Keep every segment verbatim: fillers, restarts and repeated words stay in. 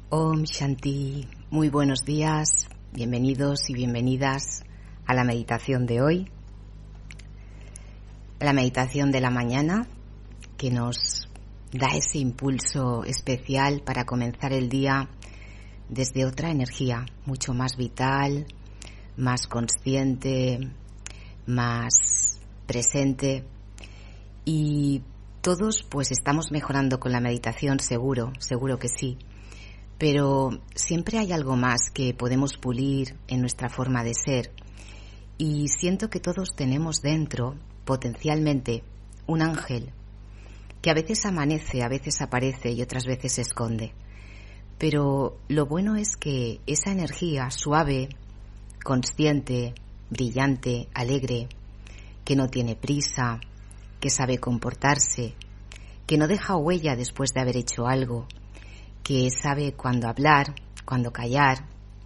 Om Shanti, muy buenos días, bienvenidos y bienvenidas a la meditación de hoy, la meditación de la mañana que nos da ese impulso especial para comenzar el día desde otra energía, mucho más vital, más consciente, más presente, y todos pues estamos mejorando con la meditación, seguro, seguro que sí. Pero siempre hay algo más que podemos pulir en nuestra forma de ser, y siento que todos tenemos dentro potencialmente un ángel que a veces amanece, a veces aparece y otras veces se esconde. Pero lo bueno es que esa energía suave, consciente, brillante, alegre, que no tiene prisa, que sabe comportarse, que no deja huella después de haber hecho algo, que sabe cuándo hablar, cuándo callar,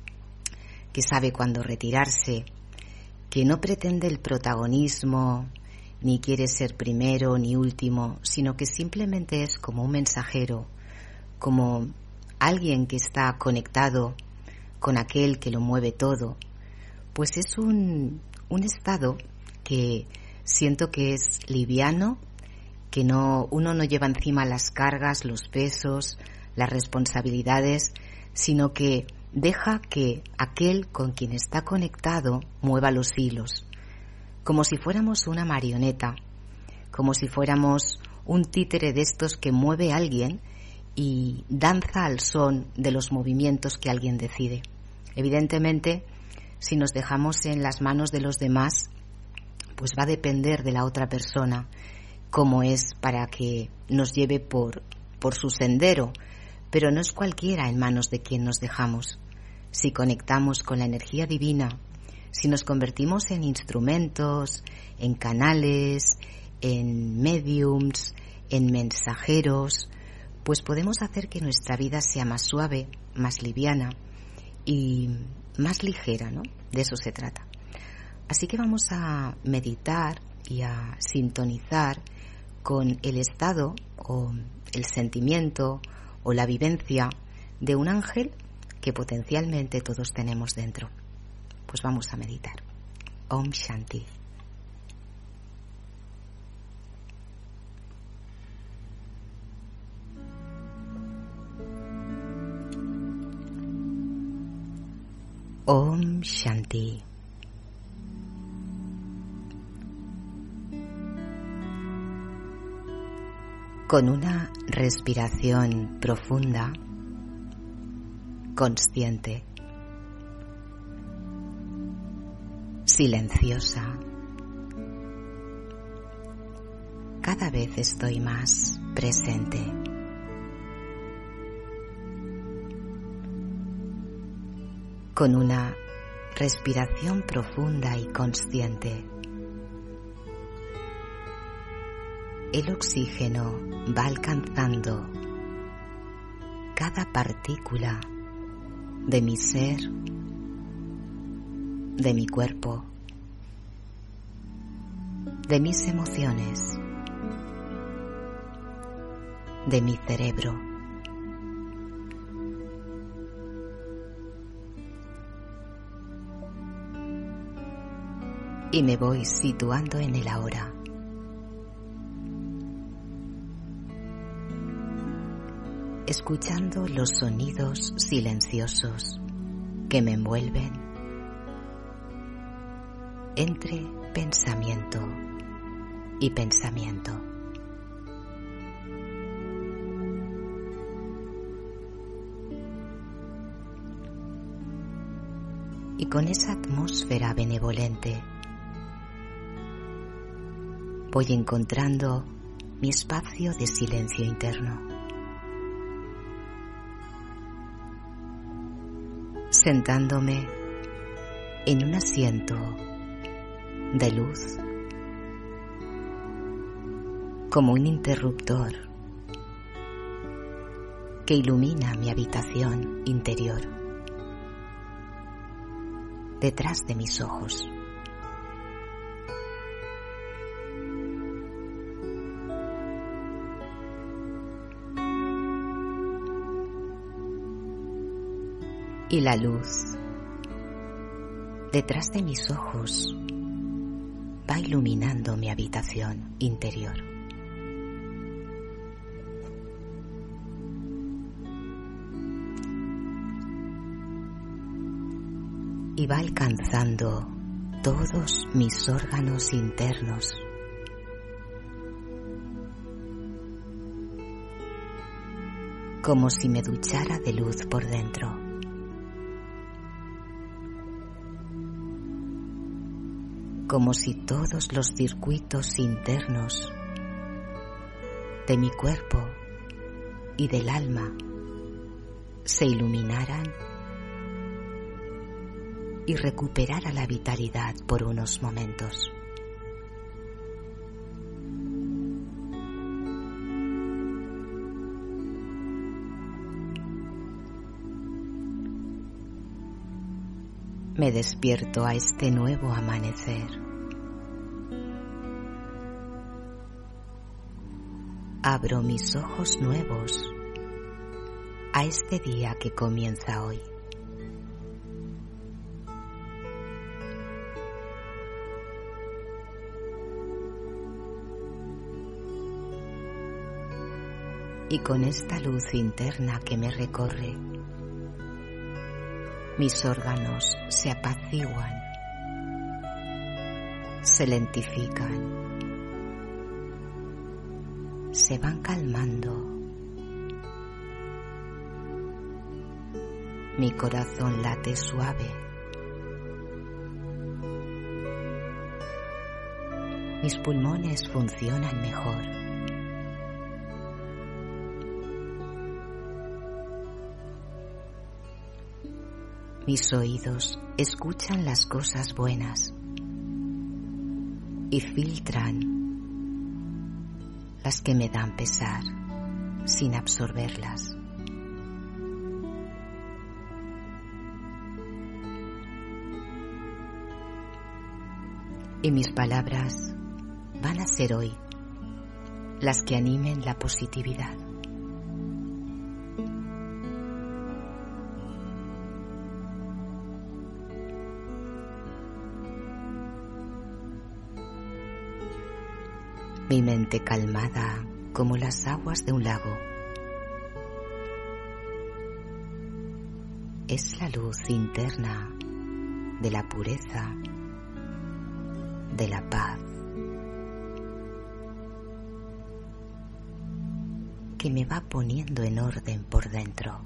que sabe cuándo retirarse, que no pretende el protagonismo, ni quiere ser primero ni último, sino que simplemente es como un mensajero, como alguien que está conectado con aquel que lo mueve todo. Pues es un, un estado que siento que es liviano, que no, uno no lleva encima las cargas, los pesos, las responsabilidades, sino que deja que aquel con quien está conectado mueva los hilos, como si fuéramos una marioneta, como si fuéramos un títere de estos que mueve a alguien y danza al son de los movimientos que alguien decide. Evidentemente, si nos dejamos en las manos de los demás, pues va a depender de la otra persona cómo es para que nos lleve por, por su sendero. Pero no es cualquiera en manos de quien nos dejamos. Si conectamos con la energía divina, si nos convertimos en instrumentos, en canales, en mediums, en mensajeros, pues podemos hacer que nuestra vida sea más suave, más liviana y más ligera, ¿no? De eso se trata. Así que vamos a meditar y a sintonizar con el estado o el sentimiento o la vivencia de un ángel que potencialmente todos tenemos dentro. Pues vamos a meditar. Om Shanti. Om Shanti. Con una respiración profunda, consciente, silenciosa, cada vez estoy más presente. Con una respiración profunda y consciente, el oxígeno va alcanzando cada partícula de mi ser, de mi cuerpo, de mis emociones, de mi cerebro. Y me voy situando en el ahora. Escuchando los sonidos silenciosos que me envuelven entre pensamiento y pensamiento. Y con esa atmósfera benevolente voy encontrando mi espacio de silencio interno. Sentándome en un asiento de luz, como un interruptor que ilumina mi habitación interior, detrás de mis ojos. Y la luz, detrás de mis ojos, va iluminando mi habitación interior. Y va alcanzando todos mis órganos internos. Como si me duchara de luz por dentro. Como si todos los circuitos internos de mi cuerpo y del alma se iluminaran y recuperara la vitalidad por unos momentos. Me despierto a este nuevo amanecer. Abro mis ojos nuevos a este día que comienza hoy. Y con esta luz interna que me recorre, mis órganos se apaciguan, se lentifican, se van calmando. Mi corazón late suave. Mis pulmones funcionan mejor. Mis oídos escuchan las cosas buenas y filtran las que me dan pesar sin absorberlas. Y mis palabras van a ser hoy las que animen la positividad. Mi mente calmada como las aguas de un lago. Es la luz interna de la pureza, de la paz, que me va poniendo en orden por dentro.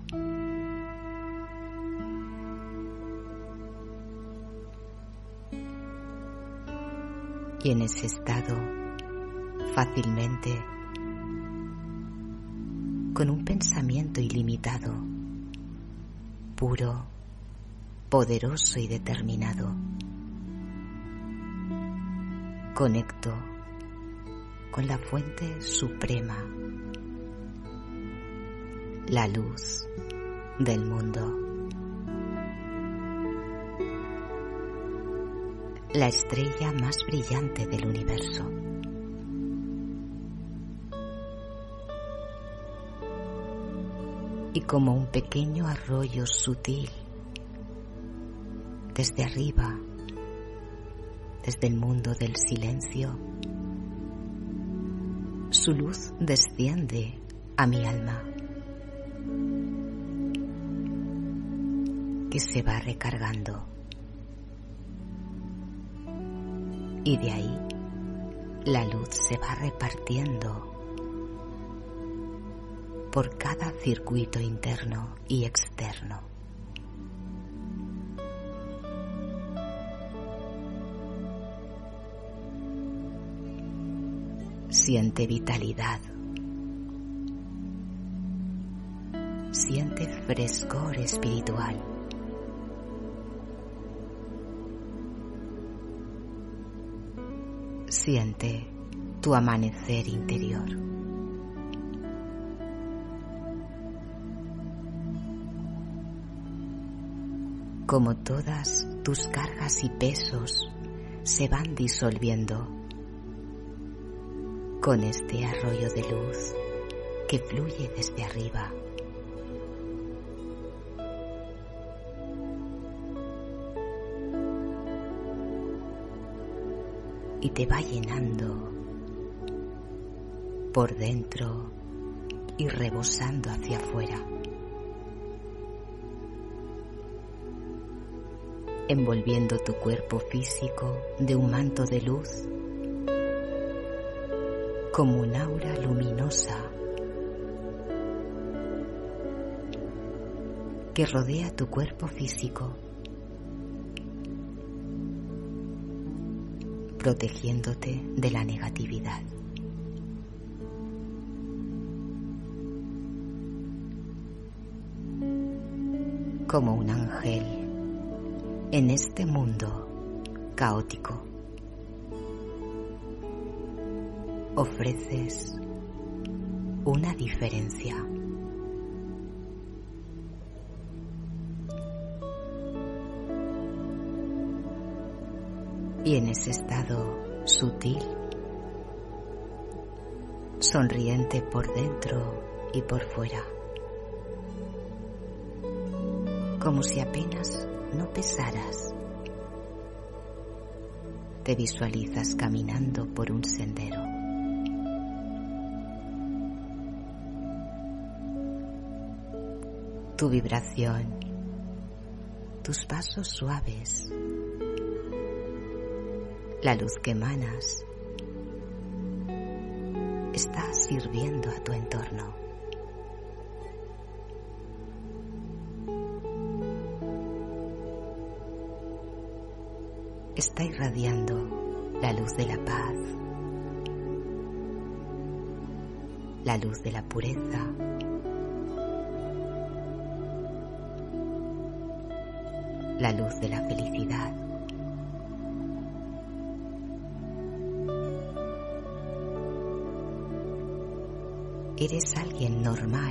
Y en ese estado, fácilmente, con un pensamiento ilimitado, puro, poderoso y determinado, conecto con la fuente suprema, la luz del mundo, la estrella más brillante del universo. Y como un pequeño arroyo sutil, desde arriba, desde el mundo del silencio, su luz desciende a mi alma, que se va recargando. Y de ahí la luz se va repartiendo por cada circuito interno y externo. Siente vitalidad, siente frescor espiritual. Siente tu amanecer interior. Como todas tus cargas y pesos se van disolviendo con este arroyo de luz que fluye desde arriba. y te va llenando por dentro y rebosando hacia afuera, envolviendo tu cuerpo físico de un manto de luz, como un aura luminosa que rodea tu cuerpo físico, protegiéndote de la negatividad. Como un ángel en este mundo caótico, ofreces una diferencia. Y en ese estado sutil, sonriente por dentro y por fuera, como si apenas no pesaras, te visualizas caminando por un sendero. Tu vibración, tus pasos suaves, la luz que emanas está sirviendo a tu entorno. Está irradiando la luz de la paz, la luz de la pureza, la luz de la felicidad. Eres alguien normal,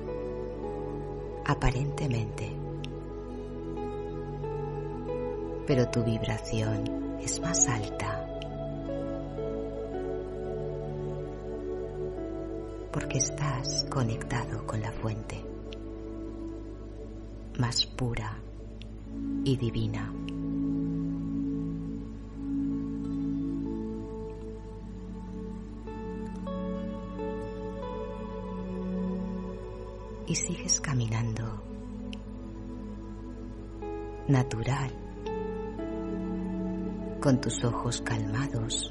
aparentemente, pero tu vibración es más alta, porque estás conectado con la fuente, más pura y divina. Y sigues caminando, natural, con tus ojos calmados,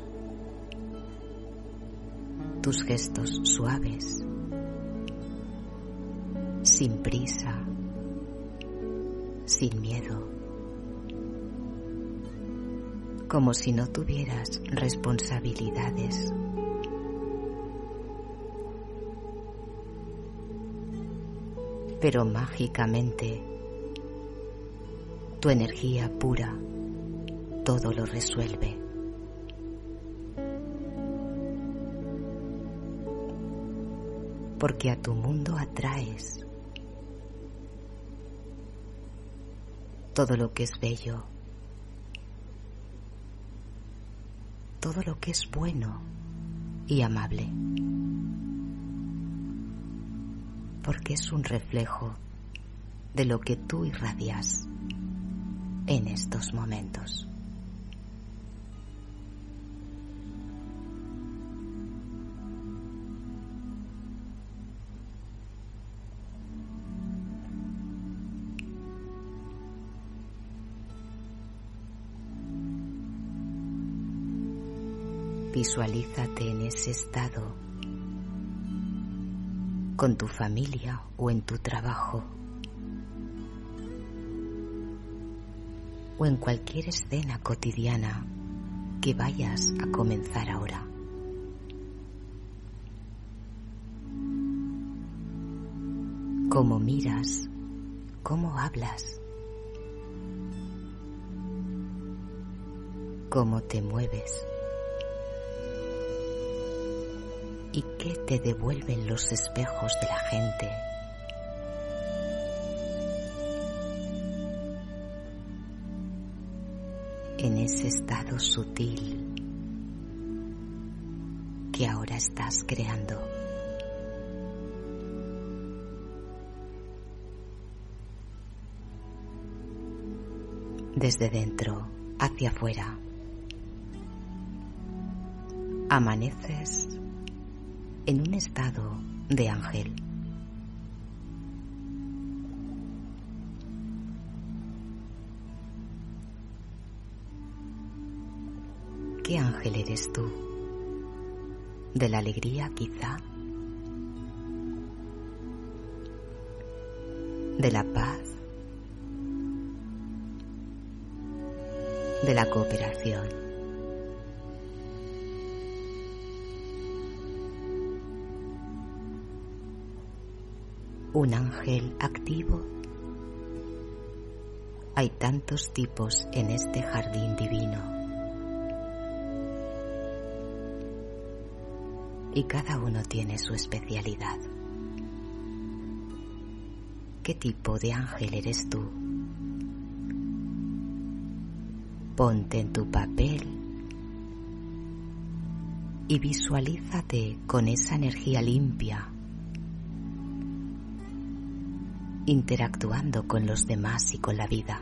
tus gestos suaves, sin prisa, sin miedo, como si no tuvieras responsabilidades. Pero mágicamente, tu energía pura todo lo resuelve. Porque a tu mundo atraes todo lo que es bello, todo lo que es bueno y amable. Porque es un reflejo de lo que tú irradias en estos momentos. Visualízate en ese estado, con tu familia o en tu trabajo, o en cualquier escena cotidiana que vayas a comenzar ahora. Cómo miras, cómo hablas, cómo te mueves. ¿Y qué te devuelven los espejos de la gente? En ese estado sutil que ahora estás creando. Desde dentro hacia afuera. amaneces en un estado de ángel. ¿Qué ángel eres tú? ¿De la alegría, quizá? ¿De la paz? ¿De la cooperación? ¿Un ángel activo? Hay tantos tipos en este jardín divino. Y cada uno tiene su especialidad. ¿Qué tipo de ángel eres tú? Ponte en tu papel y visualízate con esa energía limpia, interactuando con los demás y con la vida.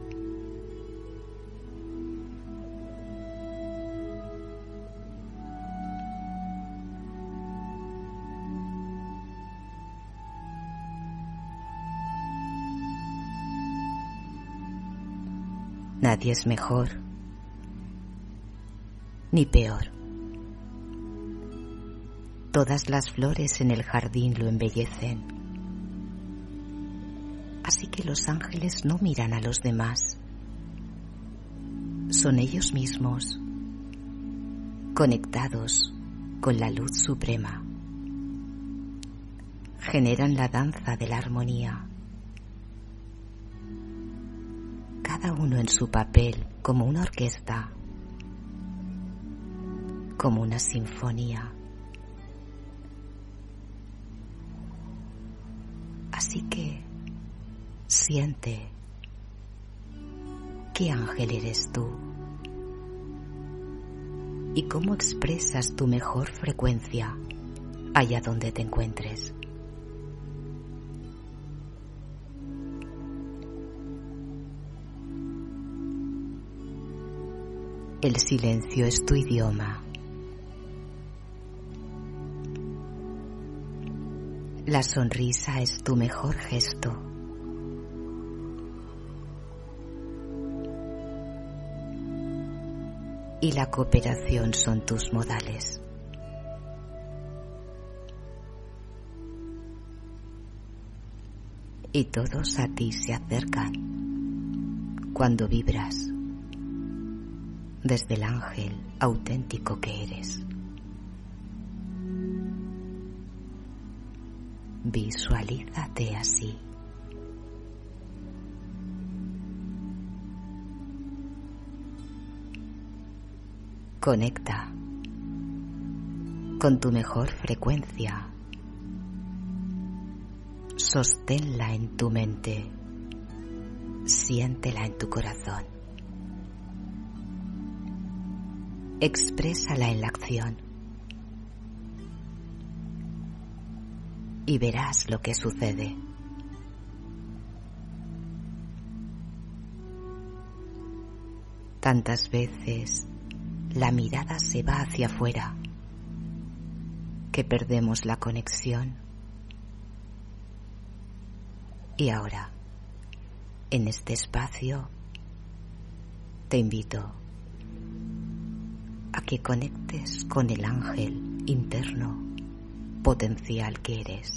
Nadie es mejor ni peor. Todas las flores en el jardín lo embellecen. Así que los ángeles no miran a los demás. Son ellos mismos, conectados con la luz suprema. Generan la danza de la armonía. Cada uno en su papel, como una orquesta, como una sinfonía. Así que siente qué ángel eres tú y cómo expresas tu mejor frecuencia allá donde te encuentres. El silencio es tu idioma. La sonrisa es tu mejor gesto. Y la cooperación son tus modales. Y todos a ti se acercan cuando vibras desde el ángel auténtico que eres. Visualízate así. Conecta con tu mejor frecuencia. Sosténla en tu mente. Siéntela en tu corazón. Exprésala en la acción. Y verás lo que sucede. Tantas veces la mirada se va hacia afuera que perdemos la conexión. Y ahora, en este espacio, te invito a que conectes con el ángel interno potencial que eres.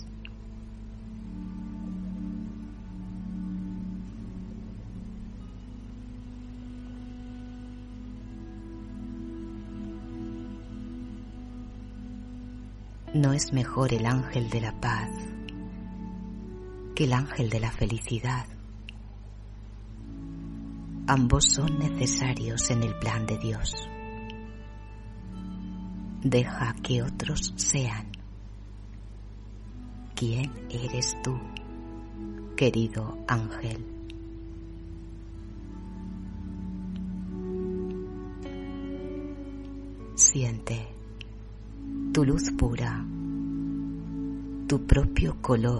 No es mejor el ángel de la paz que el ángel de la felicidad. Ambos son necesarios en el plan de Dios. Deja que otros sean. ¿Quién eres tú, querido ángel? Siente tu luz pura, tu propio color,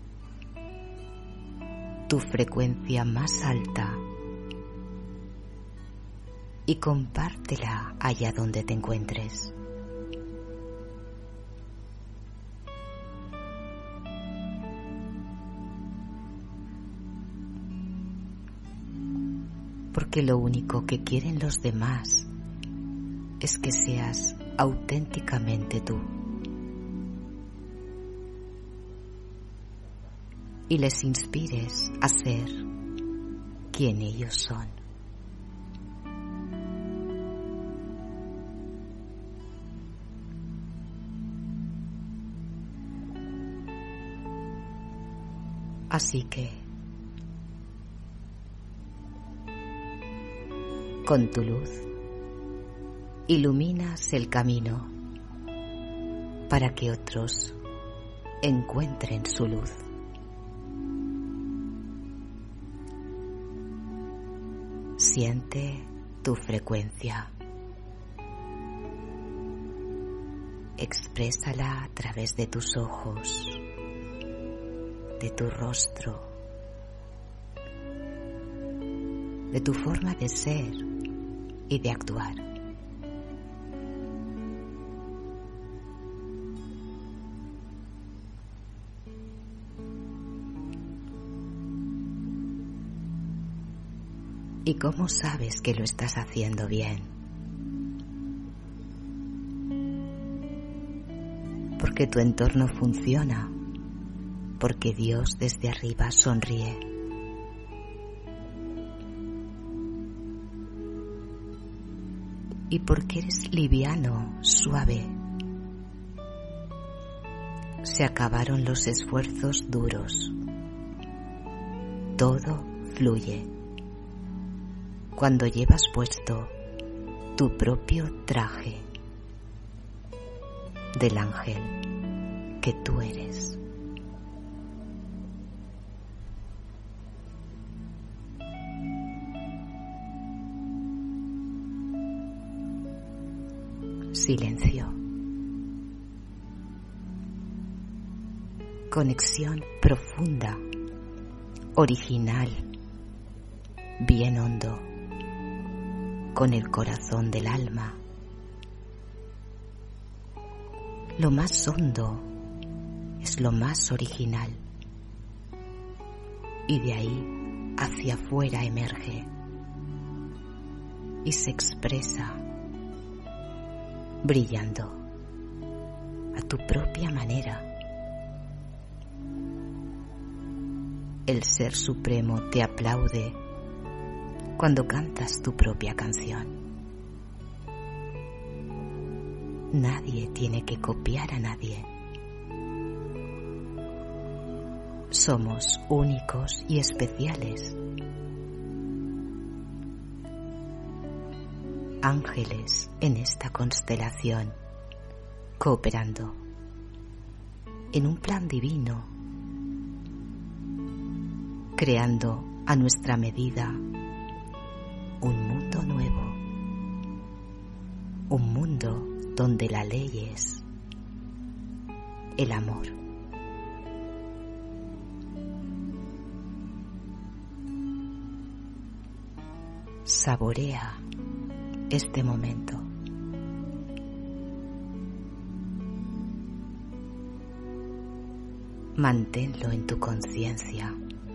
tu frecuencia más alta y compártela allá donde te encuentres. porque lo único que quieren los demás es que seas auténticamente tú y les inspires a ser quien ellos son. Así que, con tu luz, iluminas el camino para que otros encuentren su luz. Siente tu frecuencia. Exprésala a través de tus ojos, de tu rostro, de tu forma de ser y de actuar. ¿Y cómo sabes que lo estás haciendo bien? Porque tu entorno funciona, porque Dios desde arriba sonríe. Y porque eres liviano, suave. Se acabaron los esfuerzos duros. Todo fluye cuando llevas puesto tu propio traje del ángel que tú eres. Silencio. Conexión profunda, original, bien hondo, con el corazón del alma. Lo más hondo es lo más original y de ahí hacia afuera emerge y se expresa brillando a tu propia manera. El Ser Supremo te aplaude cuando cantas tu propia canción. Nadie tiene que copiar a nadie. Somos únicos y especiales. Ángeles en esta constelación, cooperando en un plan divino, creando a nuestra medida un mundo nuevo, un mundo donde la ley es el amor. Saborea este momento. Manténlo en tu conciencia.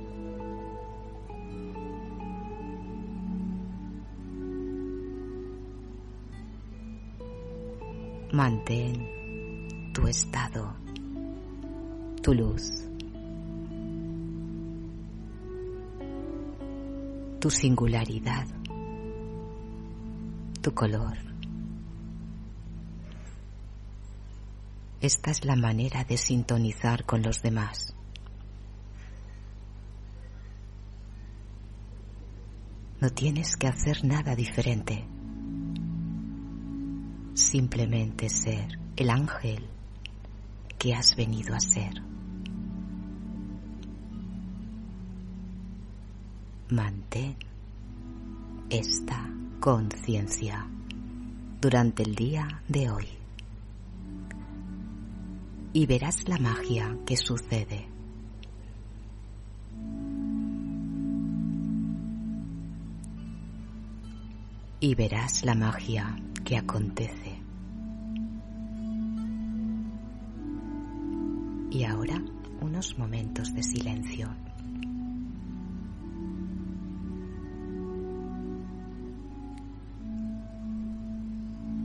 Mantén tu estado, tu luz, tu singularidad, tu color. Esta es la manera de sintonizar con los demás. No tienes que hacer nada diferente. Simplemente ser el ángel que has venido a ser. Mantén esta conciencia durante el día de hoy y verás la magia que sucede. Y verás la magia que acontece. Y ahora unos momentos de silencio.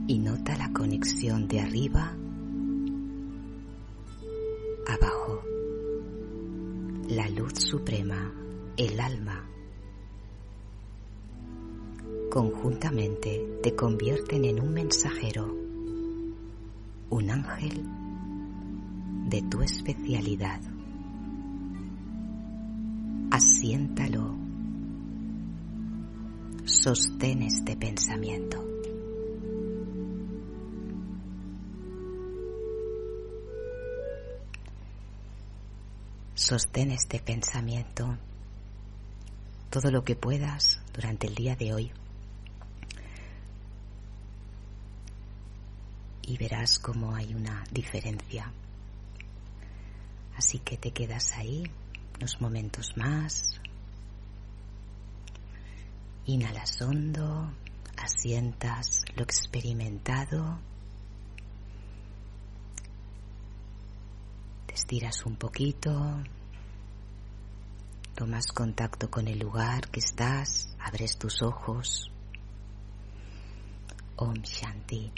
y nota la conexión de arriba abajo. La luz suprema, el alma, conjuntamente te convierten en un mensajero, un ángel de tu especialidad. Asiéntalo. Sostén este pensamiento. Sostén este pensamiento todo lo que puedas durante el día de hoy y verás cómo hay una diferencia. Así que te quedas ahí unos momentos más. Inhalas hondo, asientas lo experimentado, te estiras un poquito, tomas contacto con el lugar que estás, abres tus ojos. Om Shanti.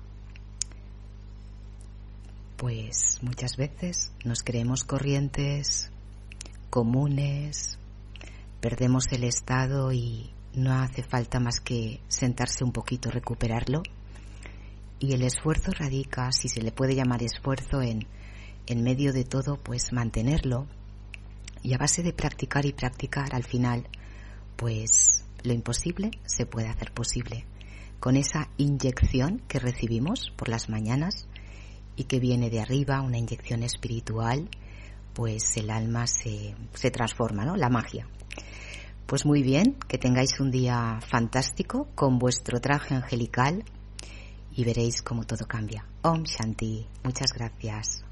Pues muchas veces nos creemos corrientes, comunes, perdemos el estado y no hace falta más que sentarse un poquito, recuperarlo. Y el esfuerzo radica, si se le puede llamar esfuerzo, en, en medio de todo, pues mantenerlo. Y a base de practicar y practicar, al final, pues lo imposible se puede hacer posible. Con esa inyección que recibimos por las mañanas y que viene de arriba, una inyección espiritual, pues el alma se, se transforma, ¿no? La magia. Pues muy bien, que tengáis un día fantástico con vuestro traje angelical y veréis cómo todo cambia. Om Shanti. Muchas gracias.